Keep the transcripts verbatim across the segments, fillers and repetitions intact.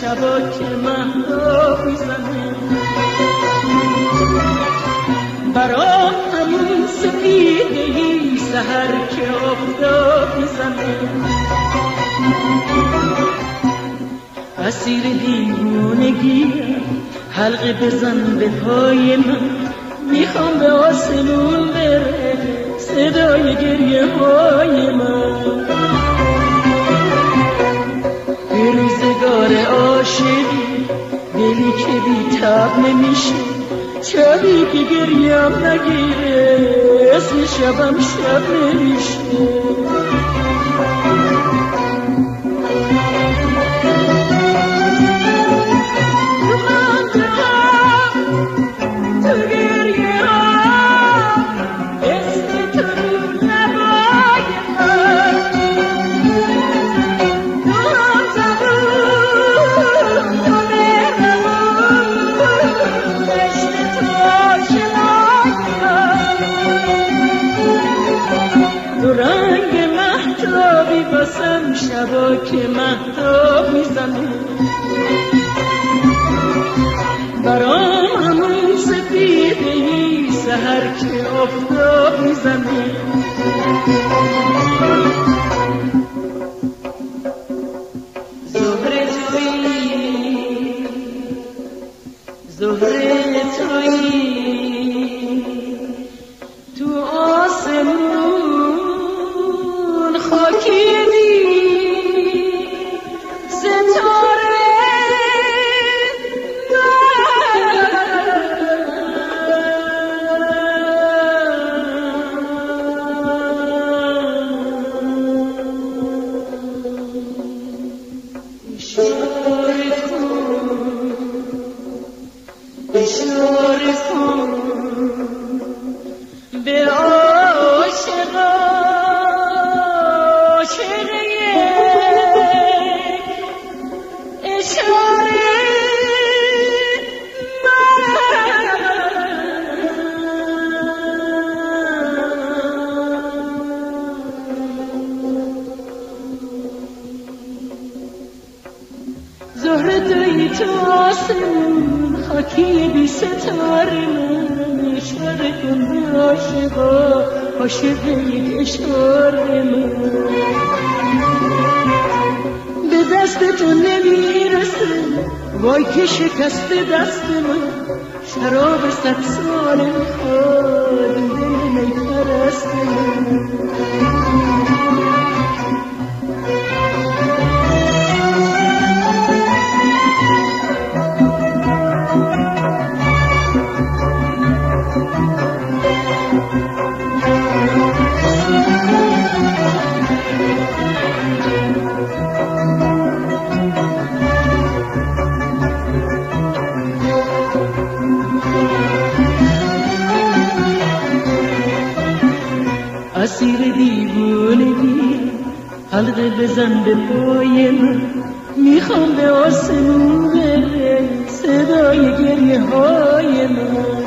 شبا که مهتاب میزنه، برام همون سپیدهی سحر که آفتاب میزنه. اسیر دیوونگیم حلقه بزن به پای من، میخوام به آسمون بره صدای گریه های من. به روزگار عاشقی دلی که بی تب نمیشه، شبی که گریم نگیره اسم شبم شب نمیشه. شبا که مهتاب میزنه، برام همون سپیدهی سحر که آفتاب میزنه. زهره تویی زهره تویی تو آسمون خاکی خاکی بی ستاره من، اشاره کن به عاشقا عاشق یک اشاره من. به دست تو نمیرسه وای که شکست دست من، شراب صد ساله میخواد دل میپرست من. اسیر دیوونگی حلقه بزن به پای من، میخوام به آسمون بره صدای گریه های من.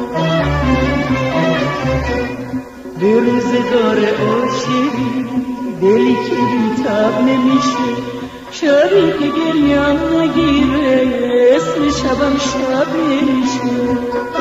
به روزگار عاشقی دلی که بی تب نمیشه، شبی که گریم نگیره اسم شبم شب نمیشه.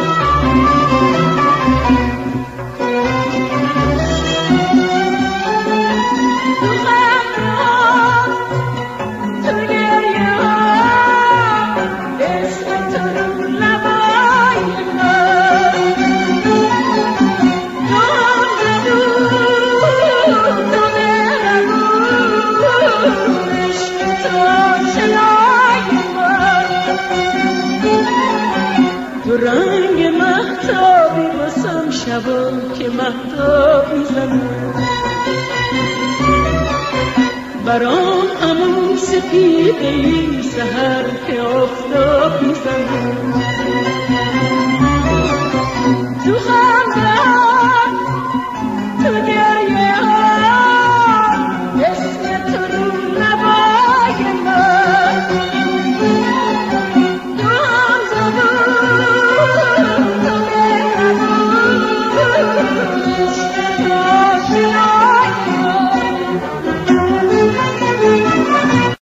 رنگ مهتابی واسم شبا که مهتاب میزنه، برام همون سپیدهی سحر که آفتاب میزنه.